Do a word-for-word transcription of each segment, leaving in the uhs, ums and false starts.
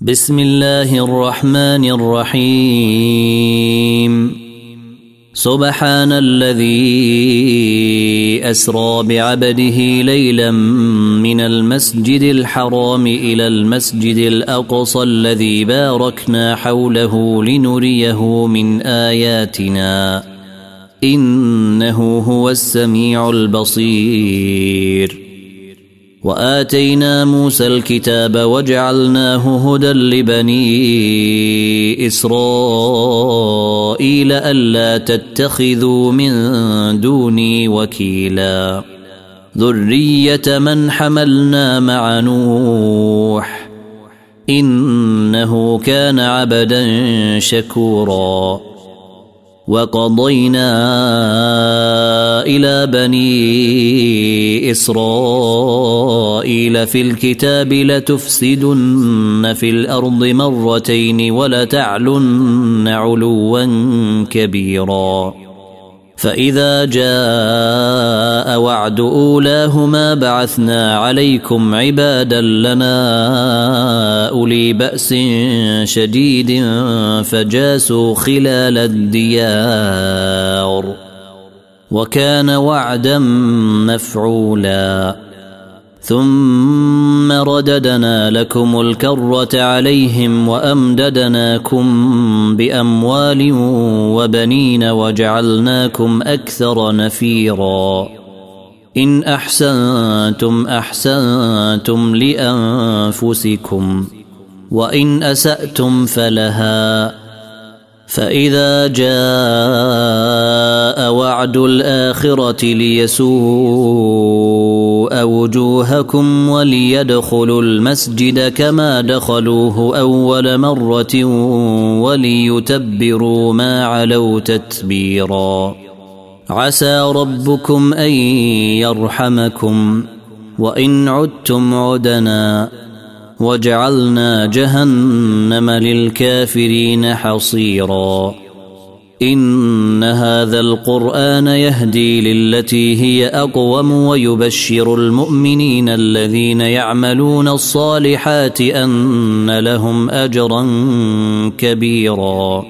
بسم الله الرحمن الرحيم سبحان الذي أسرى بعبده ليلا من المسجد الحرام إلى المسجد الأقصى الذي باركنا حوله لنريه من آياتنا إنه هو السميع البصير. وآتينا موسى الكتاب وجعلناه هدى لبني إسرائيل ألا تتخذوا من دوني وكيلا ذرية من حملنا مع نوح إنه كان عبدا شكورا. وقضينا إلى بني إسرائيل في الكتاب لتفسدن في الأرض مرتين ولتعلن علوا كبيرا. فإذا جاء وعد أولاهما بعثنا عليكم عبادا لنا أولي بأس شديد فجاسوا خلال الديار وكان وعدا مفعولا. ثم رددنا لكم الكرة عليهم وأمددناكم بأموال وبنين وجعلناكم أكثر نفيرا. إن أحسنتم أحسنتم لأنفسكم وإن أسأتم فلها. فإذا جاء وعد الآخرة ليسوء وجوهكم وليدخلوا المسجد كما دخلوه أول مرة وليتبروا ما علوا تتبيرا. عسى ربكم أن يرحمكم وإن عدتم عدنا وجعلنا جهنم للكافرين حصيرا. إن هذا القرآن يهدي للتي هي أقوم ويبشر المؤمنين الذين يعملون الصالحات أن لهم أجرا كبيرا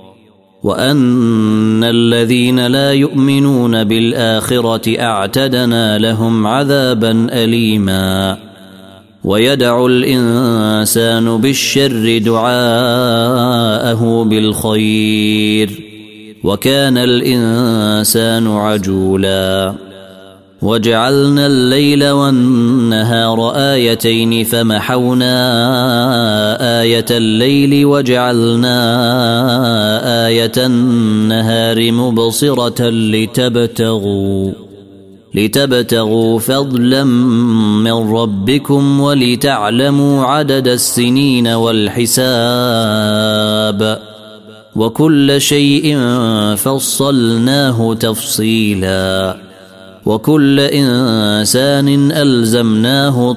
وأن الذين لا يؤمنون بالآخرة أعتدنا لهم عذابا أليما. ويدعو الإنسان بالشر دعاءه بالخير وكان الإنسان عجولا. وجعلنا الليل والنهار آيتين فمحونا آية الليل وجعلنا آية النهار مبصرة لتبتغوا لتبتغوا فضلا من ربكم ولتعلموا عدد السنين والحساب وكل شيء فصلناه تفصيلا. وكل إنسان ألزمناه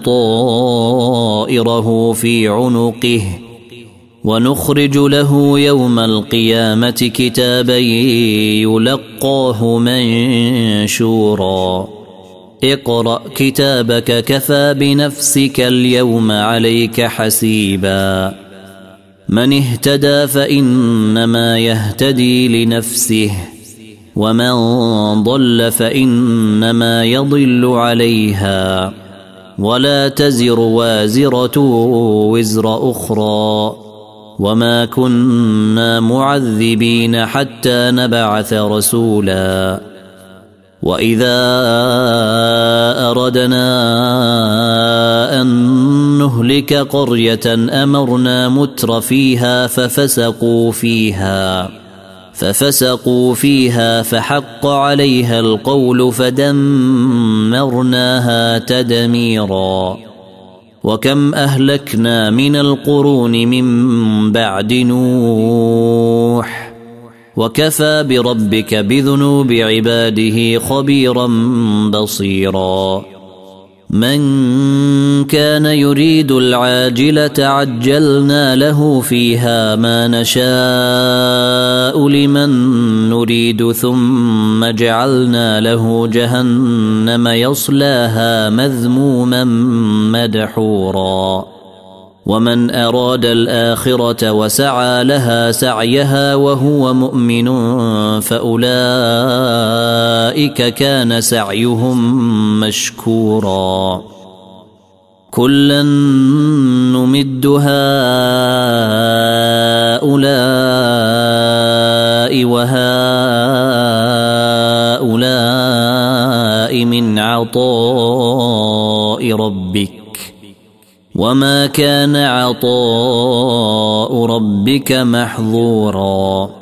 طائره في عنقه ونخرج له يوم القيامة كتابا يلقاه منشورا. اقرأ كتابك كفى بنفسك اليوم عليك حسيبا. من اهتدى فإنما يهتدي لنفسه ومن ضل فإنما يضل عليها ولا تزر وازرة وزر أخرى وما كنا معذبين حتى نبعث رسولا. وإذا أردنا أن نهلك قرية أمرنا متر فيها ففسقوا فيها ففسقوا فيها فحق عليها القول فدمرناها تدميرا. وكم أهلكنا من القرون من بعد نوح وكفى بربك بذنوب عباده خبيرا بصيرا. من كان يريد العاجلة عجلنا له فيها ما نشاء لمن نريد ثم جعلنا له جهنم يصلاها مذموما مدحورا ومن أراد الآخرة وسعى لها سعيها وهو مؤمن فأولئك كان سعيهم مشكورا كلا نمد هؤلاء وهؤلاء من عطاء ربك وما كان عطاء ربك محظورا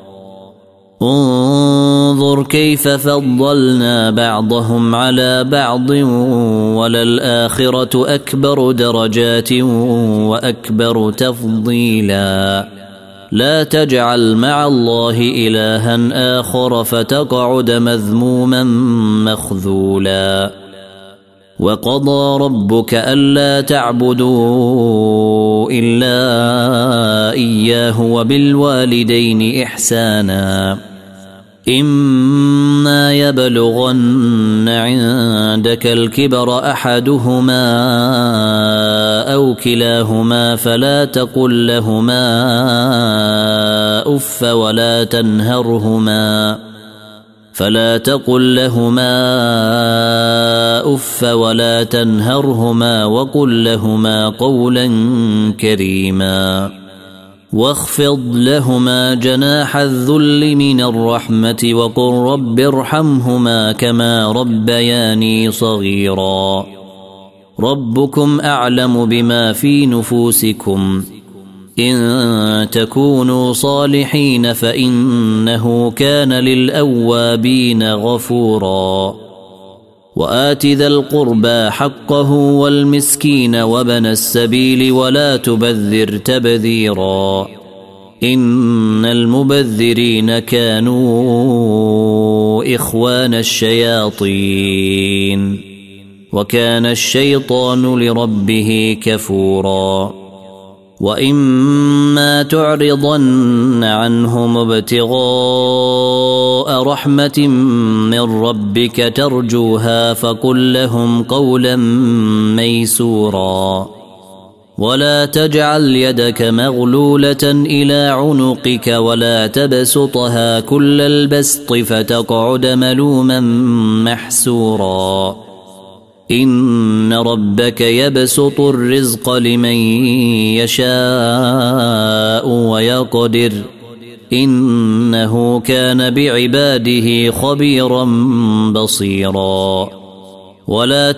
انظر كيف فضلنا بعضهم على بعض وللآخرة أكبر درجات وأكبر تفضيلا لا تجعل مع الله إلها آخر فتقعد مذموما مخذولا وقضى ربك ألا تعبدوا إلا إياه وبالوالدين إحسانا إما يبلغن عندك الكبر أحدهما أو كلاهما فلا تقل لهما أف ولا تنهرهما فلا تقل لهما أف ولا تنهرهما وقل لهما قولا كريما واخفض لهما جناح الذل من الرحمة وقل رب ارحمهما كما ربياني صغيرا ربكم أعلم بما في نفوسكم إن تكونوا صالحين فإنه كان للأوابين غفورا وآت ذا القربى حقه والمسكين وابن السبيل ولا تبذر تبذيرا إن المبذرين كانوا إخوان الشياطين وكان الشيطان لربه كفورا وإما تعرضن عنهم ابتغاء رحمة من ربك ترجوها فقل لهم قولا ميسورا ولا تجعل يدك مغلولة إلى عنقك ولا تبسطها كل البسط فتقعد ملوما محسورا إن ربك يبسط الرزق لمن يشاء ويقدر إنه كان بعباده خبيرا بصيرا ولا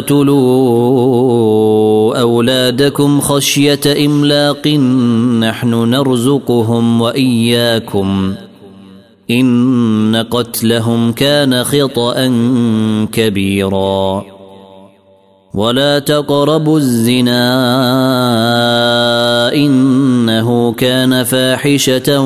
تقتلوا أولادكم خشية إملاق نحن نرزقهم وإياكم إن قتلهم كان خطأ كبيرا ولا تقربوا الزنا إنه كان فاحشة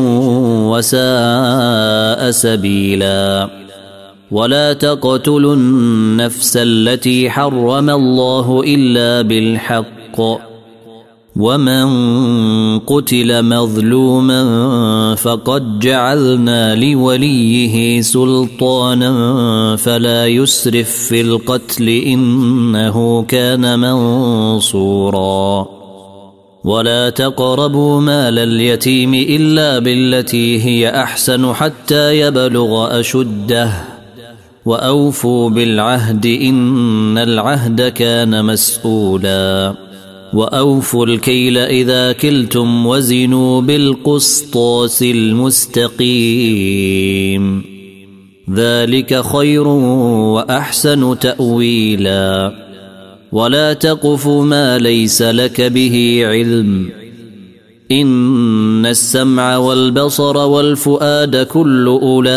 وساء سبيلا ولا تقتلوا النفس التي حرم الله إلا بالحق ومن قتل مظلوما فقد جعلنا لوليه سلطانا فلا يسرف في القتل إنه كان منصورا ولا تقربوا مال اليتيم إلا بالتي هي أحسن حتى يبلغ أشده وأوفوا بالعهد إن العهد كان مسؤولا وأوفوا الكيل إذا كلتم وزنوا بالقسطاس المستقيم ذلك خير وأحسن تأويلا ولا تقف ما ليس لك به علم إن السمع والبصر والفؤاد كل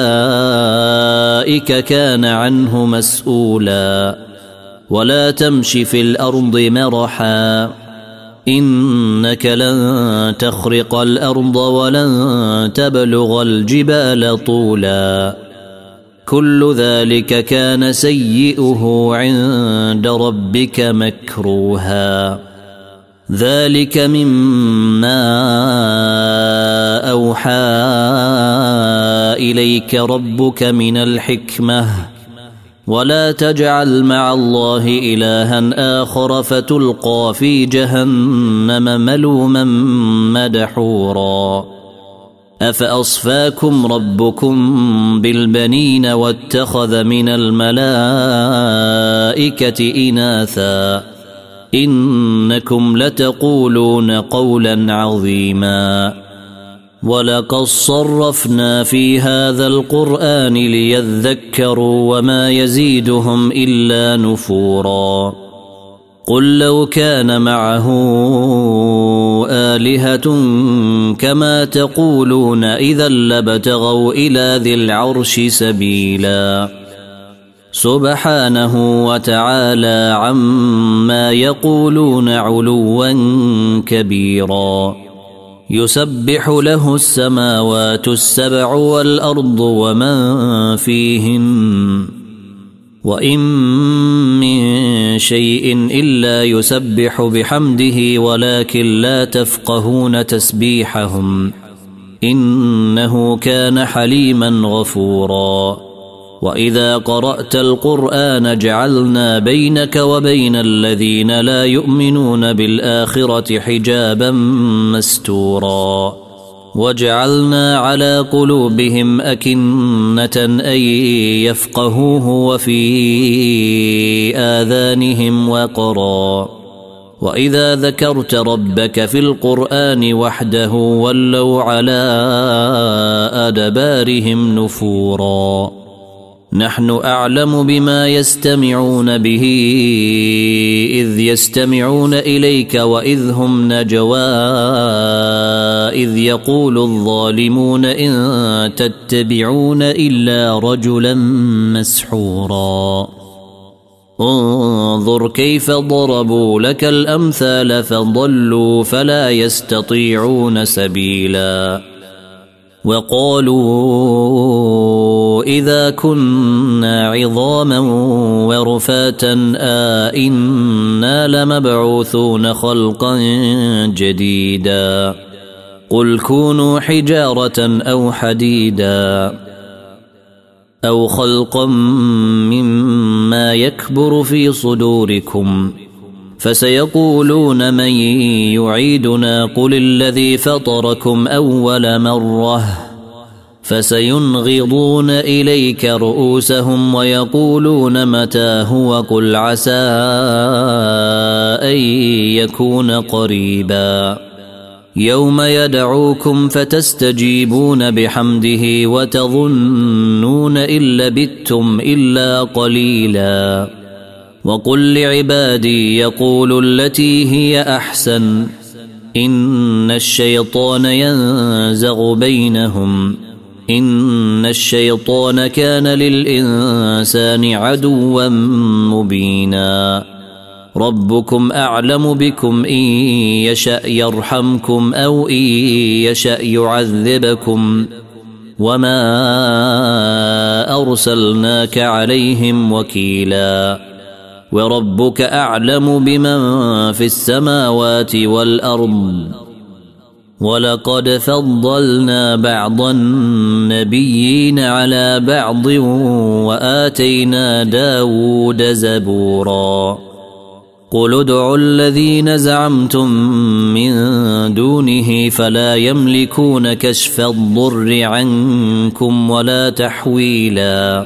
أولئك كان عنه مسؤولا ولا تمش في الأرض مرحا إنك لن تخرق الأرض ولن تبلغ الجبال طولا كل ذلك كان سيئه عند ربك مكروها ذلك مما أوحى إليك ربك من الحكمة ولا تجعل مع الله إلها آخر فتلقى في جهنم ملوما مدحورا أفأصفاكم ربكم بالبنين واتخذ من الملائكة إناثا إنكم لتقولون قولا عظيما ولقد صرفنا في هذا القرآن ليذكروا وما يزيدهم إلا نفورا قل لو كان معه آلهة كما تقولون إذا لابتغوا إلى ذي العرش سبيلا سبحانه وتعالى عما يقولون علوا كبيرا يسبح له السماوات السبع والأرض ومن فيهن وإن من شيء إلا يسبح بحمده ولكن لا تفقهون تسبيحهم إنه كان حليما غفورا وإذا قرأت القرآن جعلنا بينك وبين الذين لا يؤمنون بالآخرة حجابا مستورا وجعلنا على قلوبهم أكنة أن يفقهوه وفي آذانهم وقرا وإذا ذكرت ربك في القرآن وحده ولوا على أدبارهم نفورا نحن أعلم بما يستمعون به إذ يستمعون إليك وإذ هم نجوى إذ يقول الظالمون إن تتبعون إلا رجلا مسحورا انظر كيف ضربوا لك الأمثال فضلوا فلا يستطيعون سبيلا وقالوا إذا كنا عظاما ورفاتا آئنا لمبعوثون خلقا جديدا قل كونوا حجارة أو حديدا أو خلقا مما يكبر في صدوركم فسيقولون من يعيدنا قل الذي فطركم أول مرة فسينغضون إليك رؤوسهم ويقولون متى هو قل عسى أن يكون قريبا يوم يدعوكم فتستجيبون بحمده وتظنون إن لبثتم إلا قليلا وقل لعبادي يقولوا التي هي أحسن إن الشيطان ينزغ بينهم إن الشيطان كان للإنسان عدوا مبينا ربكم أعلم بكم إن يشأ يرحمكم أو إن يشأ يعذبكم وما أرسلناك عليهم وكيلا وربك أعلم بمن في السماوات والأرض ولقد فضلنا بعض النبيين على بعض وآتينا داود زبورا قل ادعوا الذين زعمتم من دونه فلا يملكون كشف الضر عنكم ولا تحويلا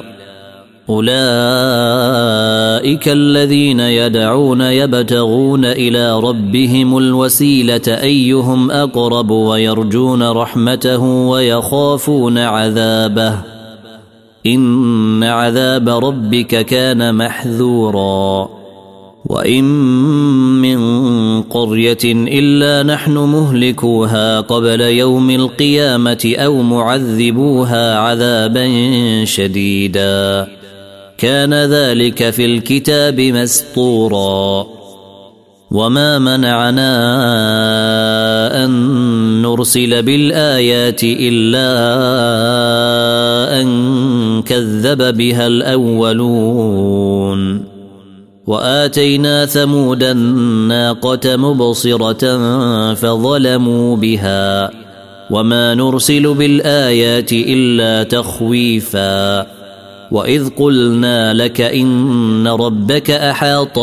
أولئك الذين يدعون يبتغون إلى ربهم الوسيلة أيهم أقرب ويرجون رحمته ويخافون عذابه إن عذاب ربك كان محذورا وإن من قرية إلا نحن مهلكوها قبل يوم القيامة أو معذبوها عذابا شديدا كان ذلك في الكتاب مسطورا وما منعنا أن نرسل بالآيات إلا أن كذب بها الأولون وآتينا ثمود الناقة مبصرة فظلموا بها وما نرسل بالآيات إلا تخويفا وإذ قلنا لك إن ربك أحاط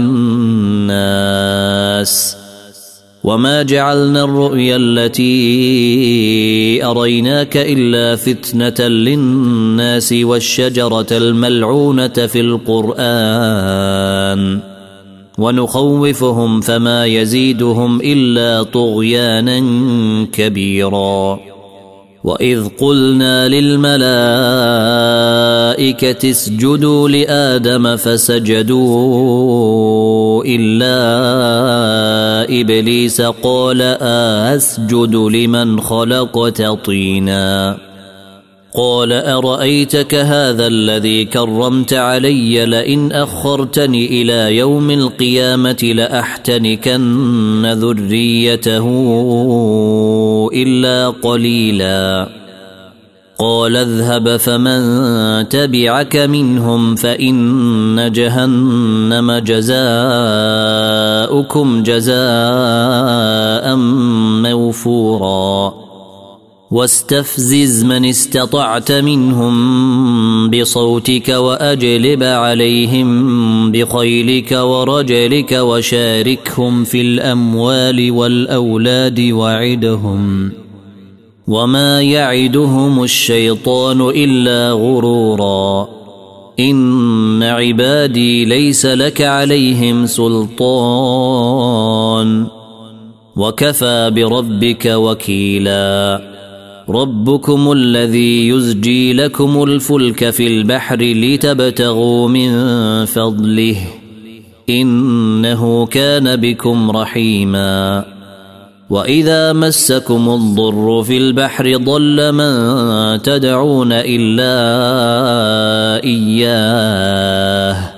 بالناس وما جعلنا الرؤيا التي أريناك إلا فتنة للناس والشجرة الملعونة في القرآن ونخوفهم فما يزيدهم إلا طغيانا كبيرا. وإذ قلنا للملائكة اسجدوا لآدم فسجدوا إلا إبليس قال أسجد لمن خلقت طينا قال أرأيتك هذا الذي كرمت علي لئن أخرتني إلى يوم القيامة لأحتنكن ذريته إلا قليلا قال اذهب فمن تبعك منهم فإن جهنم جزاؤكم جزاء موفورا واستفزز من استطعت منهم بصوتك وأجلب عليهم بخيلك ورجلك وشاركهم في الأموال والأولاد وعدهم وما يعدهم الشيطان إلا غرورا إن عبادي ليس لك عليهم سلطان وكفى بربك وكيلا. ربكم الذي يزجي لكم الفلك في البحر لتبتغوا من فضله إنه كان بكم رحيما. وإذا مسكم الضر في البحر ضل من تدعون إلا إياه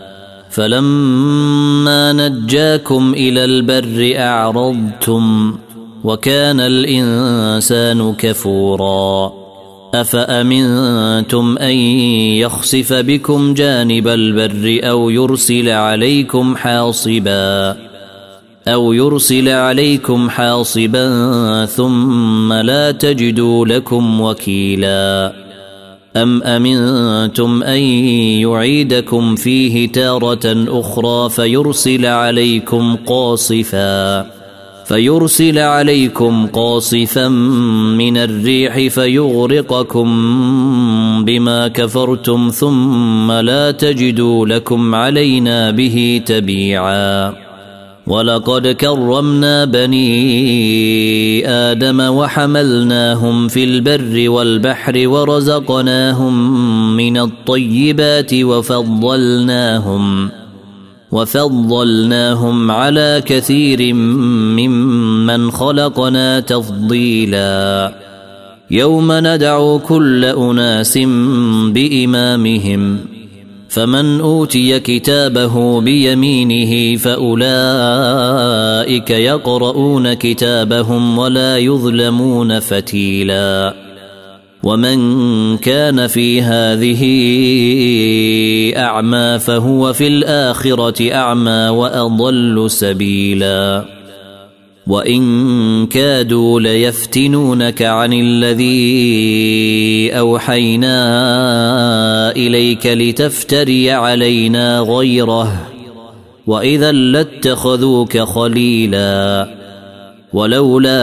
فلما نجاكم إلى البر أعرضتم وكان الإنسان كفورا. أفأمنتم أن يخسف بكم جانب البر أو يرسل عليكم حاصبا أو يرسل عليكم حاصبا ثم لا تجدوا لكم وكيلا. أم أمنتم أن يعيدكم فيه تارة أخرى فيرسل عليكم قاصفا فيرسل عليكم قاصفا من الريح فيغرقكم بما كفرتم ثم لا تجدوا لكم علينا به تبيعا. ولقد كرمنا بني آدم وحملناهم في البر والبحر ورزقناهم من الطيبات وفضلناهم وفضلناهم على كثير ممن خلقنا تفضيلا. يوم ندعو كل أناس بإمامهم فمن أوتي كتابه بيمينه فأولئك يقرؤون كتابهم ولا يظلمون فتيلا. ومن كان في هذه أعمى فهو في الآخرة أعمى وأضل سبيلا. وإن كادوا ليفتنونك عن الذي أوحينا إليك لتفتري علينا غيره وإذا لاتخذوك خليلا. ولولا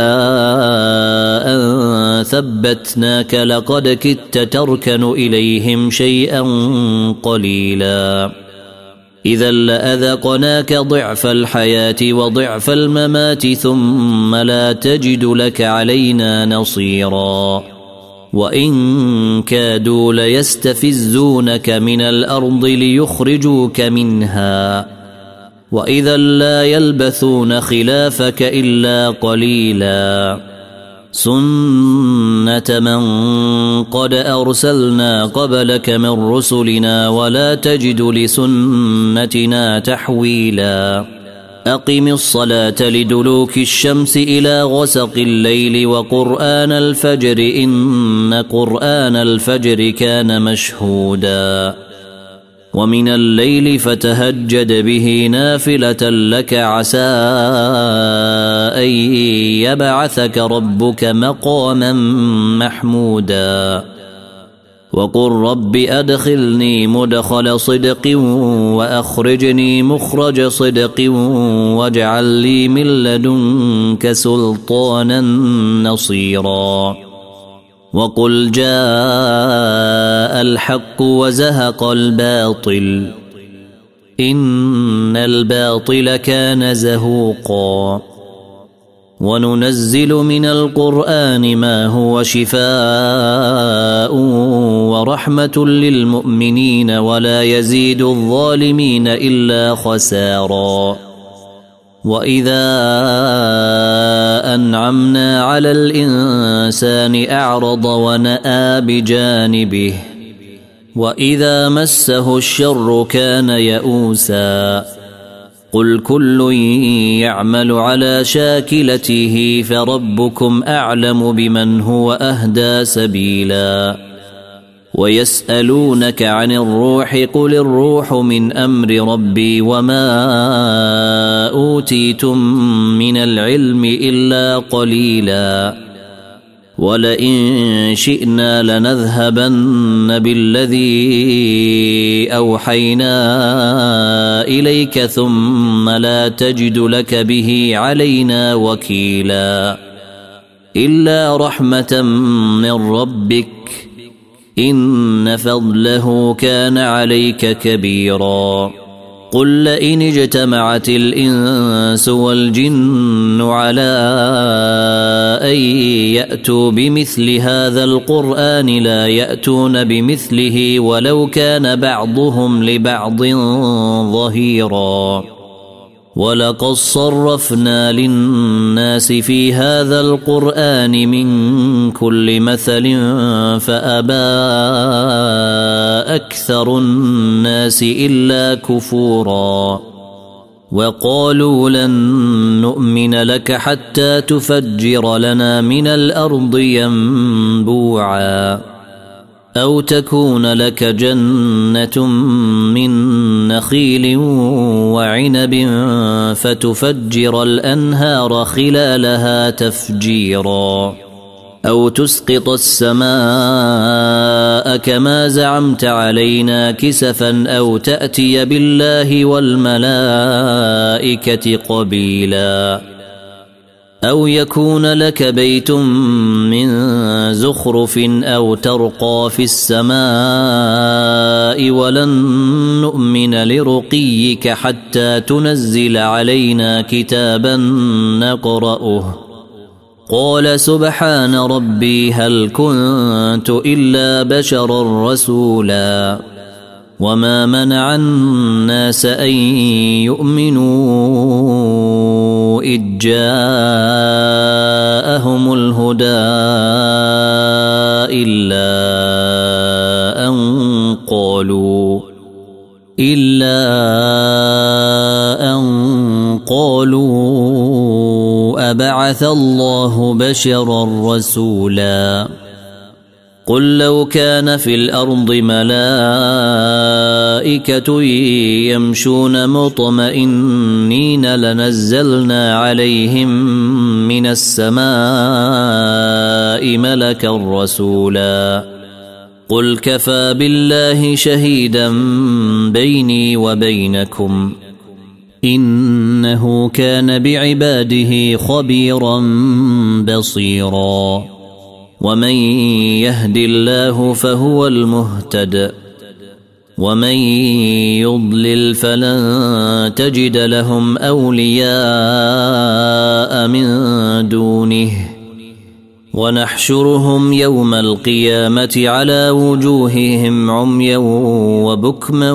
أن ثبتناك لقد كدت تركن إليهم شيئا قليلا. إذا لأذقناك ضعف الحياة وضعف الممات ثم لا تجد لك علينا نصيرا. وإن كادوا ليستفزونك من الأرض ليخرجوك منها وإذا لا يلبثون خلافك إلا قليلا. سنة من قد أرسلنا قبلك من رسلنا ولا تجد لسنتنا تحويلا. أقم الصلاة لدلوك الشمس إلى غسق الليل وقرآن الفجر إن قرآن الفجر كان مشهودا. ومن الليل فتهجد به نافلة لك عسى أن يبعثك ربك مقاما محمودا. وقل رب أدخلني مدخل صدق وأخرجني مخرج صدق واجعل لي من لدنك سلطانا نصيرا وقل جاء الحق وزهق الباطل إن الباطل كان زهوقا وننزل من القرآن ما هو شفاء ورحمة للمؤمنين ولا يزيد الظالمين إلا خسارا وإذا أنعمنا على الإنسان أعرض ونأى بجانبه وإذا مسه الشر كان يئوسا قل كل يعمل على شاكلته فربكم أعلم بمن هو أهدى سبيلا ويسألونك عن الروح قل الروح من أمر ربي وما أوتيتم من العلم إلا قليلا ولئن شئنا لنذهبن بالذي أوحينا إليك ثم لا تجد لك به علينا وكيلا إلا رحمة من ربك إن فضله كان عليك كبيرا قل لئن اجتمعت الإنس والجن على أن يأتوا بمثل هذا القرآن لا يأتون بمثله ولو كان بعضهم لبعض ظهيرا ولقد صرفنا للناس في هذا القرآن من كل مثل فأبى أكثر الناس إلا كفورا وقالوا لن نؤمن لك حتى تفجر لنا من الأرض ينبوعا أو تكون لك جنة من نخيل وعنب فتفجر الأنهار خلالها تفجيرا أو تسقط السماء كما زعمت علينا كسفا أو تأتي بالله والملائكة قبيلا أو يكون لك بيت من زخرف أو ترقى في السماء ولن نؤمن لرقيك حتى تنزل علينا كتابا نقرأه قال سبحان ربي هل كنت إلا بشرا رسولا وما منع الناس أن يؤمنوا إذ جاءهم الهدى إلا أن قالوا إلا أن قالوا أبعث الله بشرا رسولا قل لو كان في الأرض ملائكة يمشون مطمئنين لنزلنا عليهم من السماء ملكا رسولا قل كفى بالله شهيدا بيني وبينكم إنه كان بعباده خبيرا بصيرا ومن يهد الله فهو المهتد ومن يضلل فلن تجد لهم أولياء من دونه ونحشرهم يوم القيامة على وجوههم عميا وبكما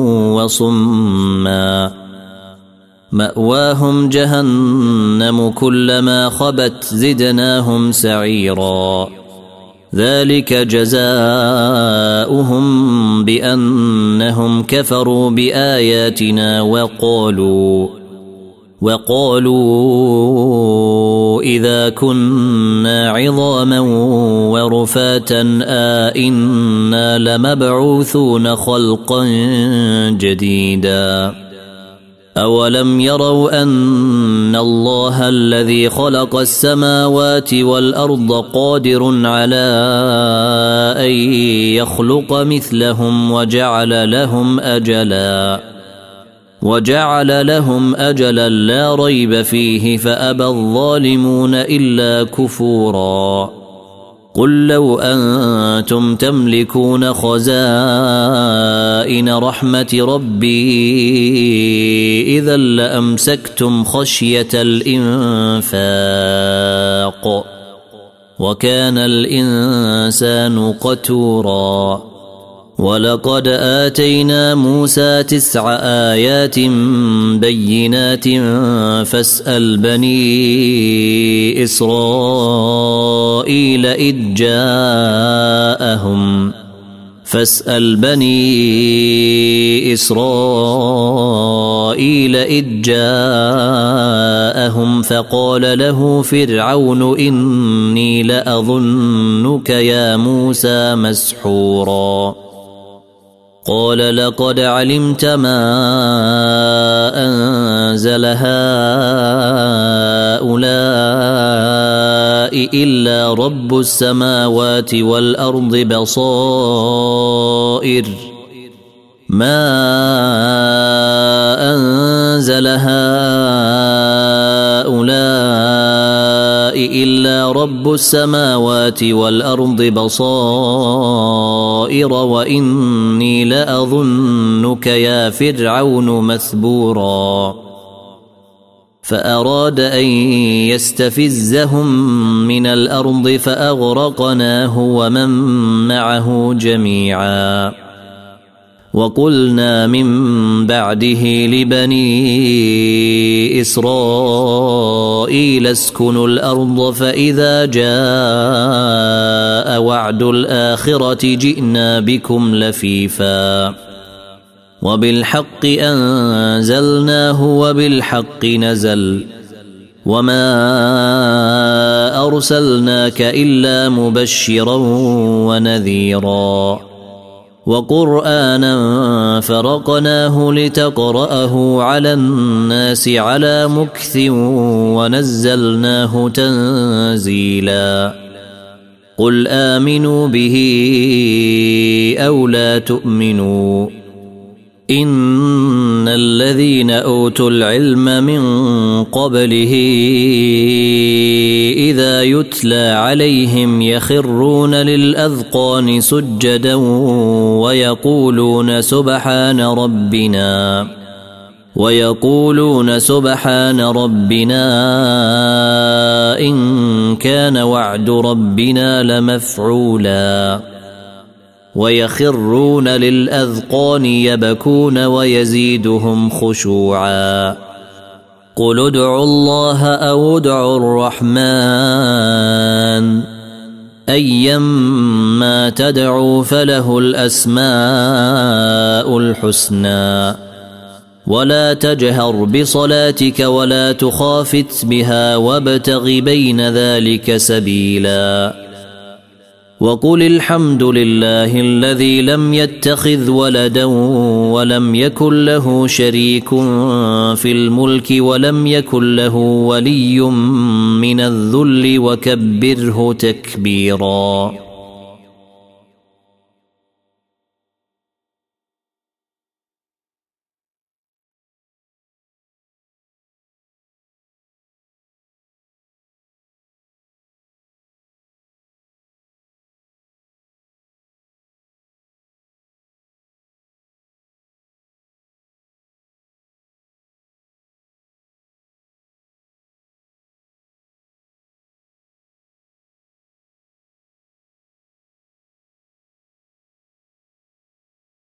وصما مأواهم جهنم كلما خبت زدناهم سعيرا ذلك جزاؤهم بأنهم كفروا بآياتنا وقالوا وقالوا إذا كنا عظاما ورفاتا آئنا لمبعوثون خلقا جديدا أولم يروا أن الله الذي خلق السماوات والأرض قادر على أن يخلق مثلهم وجعل لهم أجلا وجعل لهم أجلا لا ريب فيه فأبى الظالمون إلا كفورا قل لو أنتم تملكون خزائن رحمة ربي إذا لأمسكتم خشية الإنفاق وكان الإنسان قتورا ولقد آتينا موسى تسع آيات بينات فاسأل بني إسرائيل إذ جاءهم فاسأل بني إسرائيل إذ جاءهم فقال له فرعون إني لأظنك يا موسى مسحورا قال لقد علمت ما أنزل هؤلاء إلا رب السماوات والأرض بصائر ما أنزل هؤلاء إلا رب السماوات والأرض بصائر وإني لأظنك يا فرعون مثبورا فأراد أن يستفزهم من الأرض فأغرقناه ومن معه جميعا وقلنا من بعده لبني إسرائيل اسكنوا الأرض فإذا جاء وعد الآخرة جئنا بكم لفيفا وبالحق أنزلناه وبالحق نزل وما أرسلناك إلا مبشرا ونذيرا وقرآنا فرقناه لتقرأه على الناس على مكث ونزلناه تنزيلا قل آمنوا به أو لا تؤمنوا إن الذين أوتوا العلم من قبله إذا يتلى عليهم يخرون للأذقان سجدا ويقولون سبحان ربنا ويقولون سبحان ربنا إن كان وعد ربنا لمفعولا ويخرون للأذقان يبكون ويزيدهم خشوعا قل ادعوا الله أو ادعوا الرحمن أيما تدعوا فله الأسماء الحسنى ولا تجهر بصلاتك ولا تخافت بها وابتغ بين ذلك سبيلا وقل الحمد لله الذي لم يتخذ ولدا ولم يكن له شريك في الملك ولم يكن له ولي من الذل وكبره تكبيرا.